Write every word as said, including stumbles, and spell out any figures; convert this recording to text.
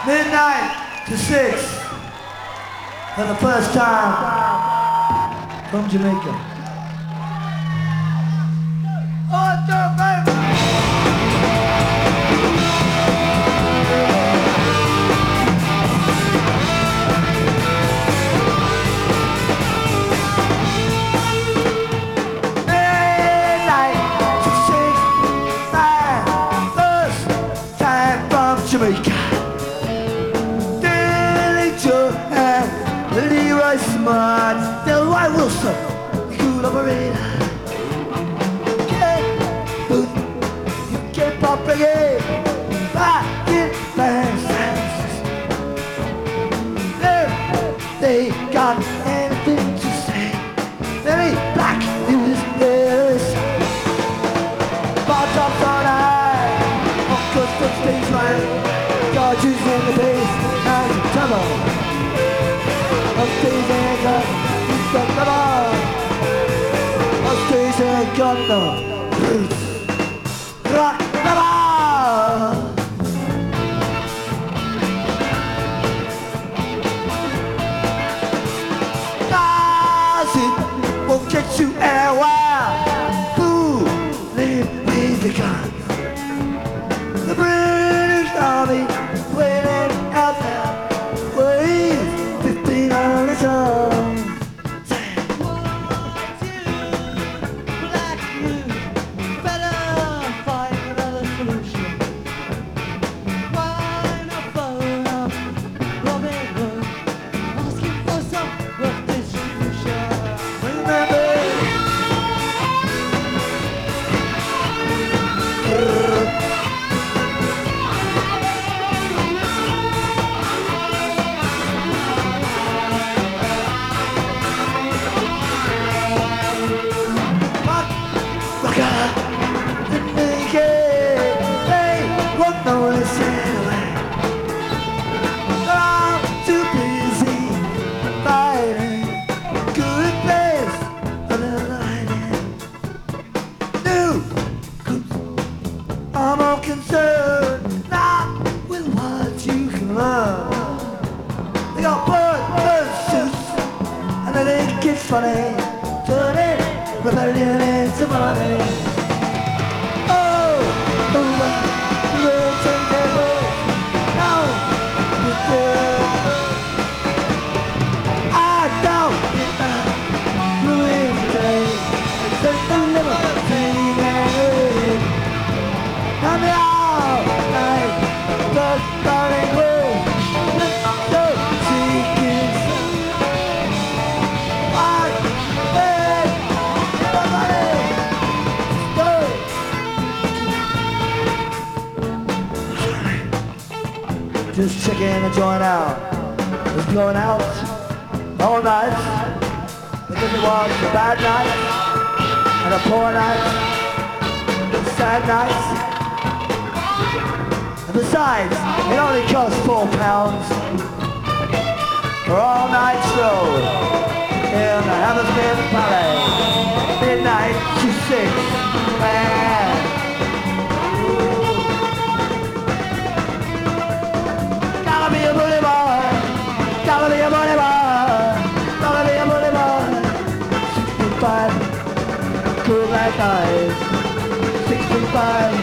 Midnight to six for the first time from Jamaica. Oh, baby! Jamaica, Danny Joe and Leroy Smart, Delroy Wilson, Cool Operator. Can't boot, you can't pop reggae, back in fast. They got anything to say. Very black news, yes. Bar tops on high, on custom stage right. George's in the bass and the treble. Upstairs ain't got the treble. Upstairs ain't got no roots. Rock treble. Does it won't get you anywhere? Who live with the guns? The British Army. Waiting out there, wait, fifteen on its own. Black you, better find another solution. Why not phone up Robin Hood, asking for some rough distribution? Remember, concerned not with what you can learn. They got bird suits and they think it's funny, turning rebellion into money. Oh, oh, we'll take their words. No, we do. I don't get my ruin today. There's no limit to anything. I'm out night, the starting way, the seeking I beg somebody. Just checking the joint out. It's going out all night because it was a bad night and a poor night, a sad night. And besides, it only costs four pounds for all night stroll in the Hammersmith Palais, midnight to six, man. Gotta be a bully boy, gotta be a bully boy, gotta be a bully boy. Sixty-five, cool black eyes, sixty-five.